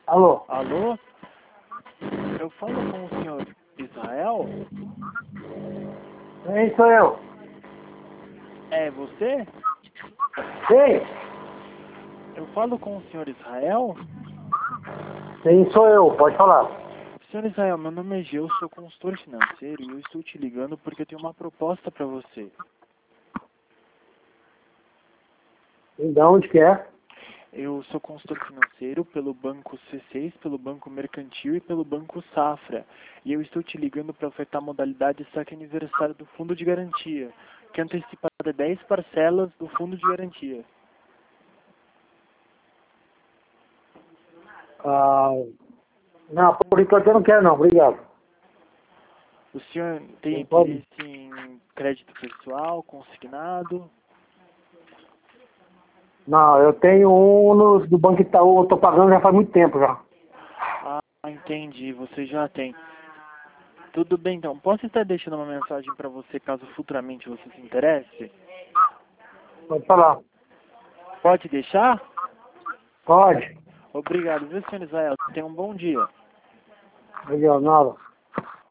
Alô? Alô? Eu falo com o senhor Israel? Sim, sou eu. É você? Sim, Eu falo com o senhor Israel? sim, sou eu. Pode falar. Senhor Israel, meu nome é Gê, eu sou consultor financeiro e eu estou te ligando porque eu tenho uma proposta para você. E de onde que é? Eu sou consultor financeiro pelo Banco C6, pelo Banco Mercantil e pelo Banco Safra. E eu estou te ligando para ofertar a modalidade saque aniversário do Fundo de Garantia, que é antecipada 10 parcelas do Fundo de Garantia. Ah, não, por enquanto eu não quero não, obrigado. O senhor tem Não pode? interesse em crédito pessoal, consignado? Não, eu tenho um do Banco Itaú, eu tô pagando já faz muito tempo já. Ah, entendi, você já tem. Tudo bem, então. Posso estar deixando uma mensagem para você caso futuramente você se interesse? Pode falar. Pode deixar? Pode. Obrigado, viu, senhor Israel? Tenha um bom dia. Obrigado, nada.